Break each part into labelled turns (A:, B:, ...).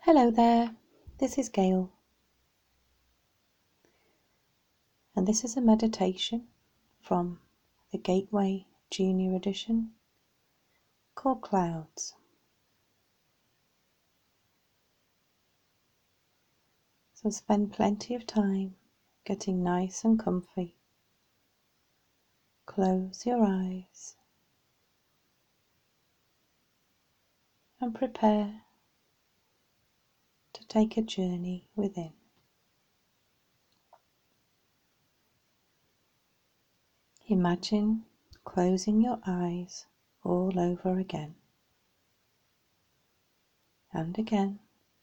A: Hello there, this is Gail, and this is a meditation from the Gateway Junior Edition called Clouds. So spend plenty of time getting nice and comfy. Close your eyes and prepare to take a journey within. Imagine closing your eyes all over again and again,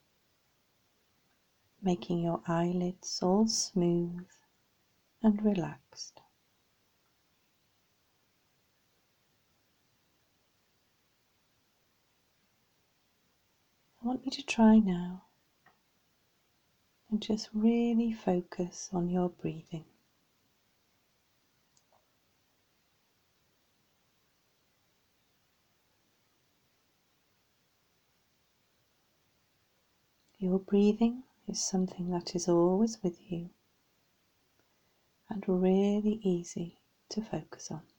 A: making your eyelids all smooth and relaxed. I want you to try now and just really focus on your breathing. Your breathing is something that is always with you and really easy to focus on.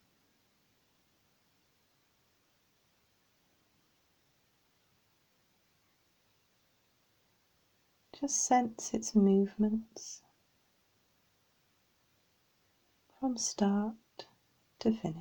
A: Just sense its movements from start to finish.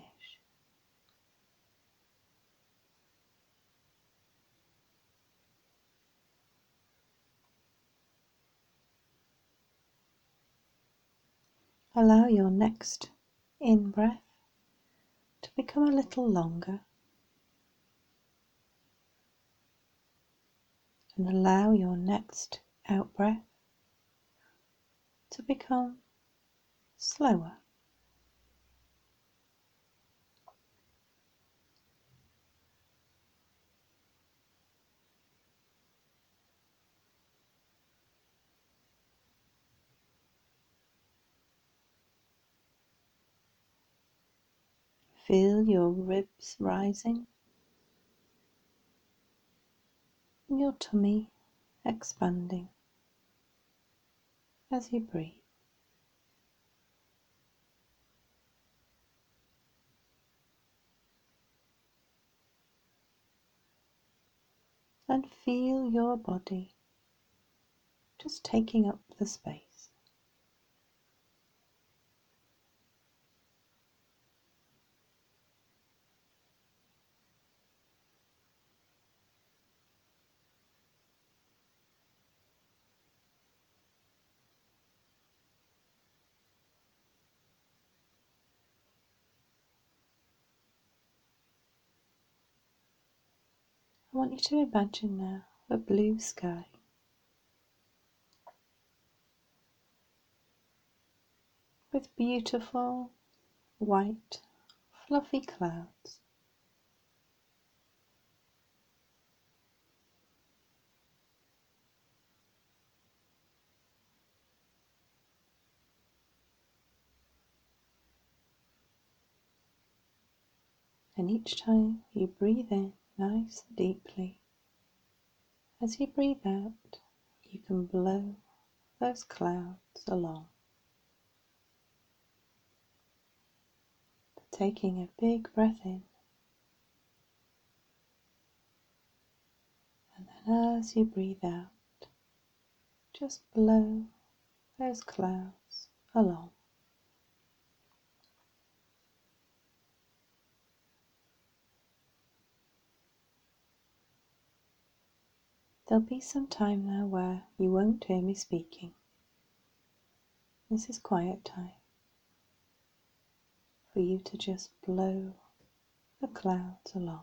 A: Allow your next in-breath to become a little longer and allow your next out-breath to become slower. Feel your ribs rising, and your tummy expanding as you breathe. And feel your body just taking up the space. I want you to imagine now a blue sky with beautiful white fluffy clouds. And each time you breathe in nice and deeply, as you breathe out, you can blow those clouds along. Taking a big breath in, and then as you breathe out, just blow those clouds along. There'll be some time now where you won't hear me speaking. This is quiet time for you to just blow the clouds along.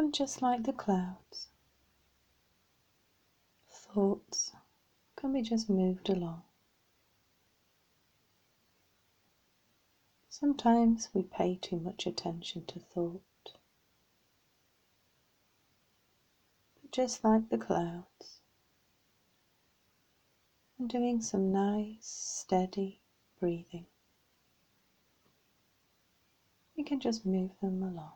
A: And just like the clouds, thoughts can be just moved along. Sometimes we pay too much attention to thought, but just like the clouds, and doing some nice, steady breathing, we can just move them along.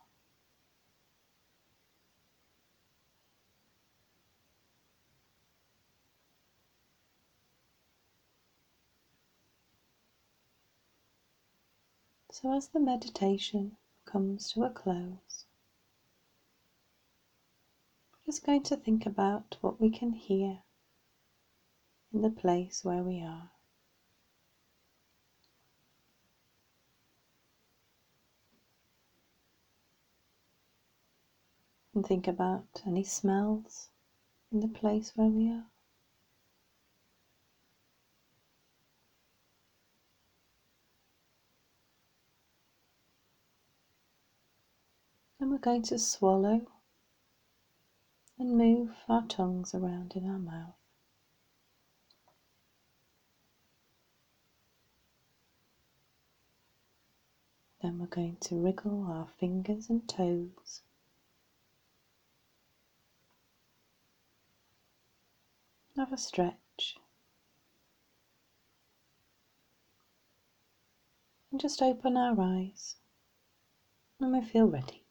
A: So as the meditation comes to a close, we're just going to think about what we can hear in the place where we are. And think about any smells in the place where we are. And we're going to swallow and move our tongues around in our mouth. Then we're going to wriggle our fingers and toes. Have a stretch. And just open our eyes when we feel ready.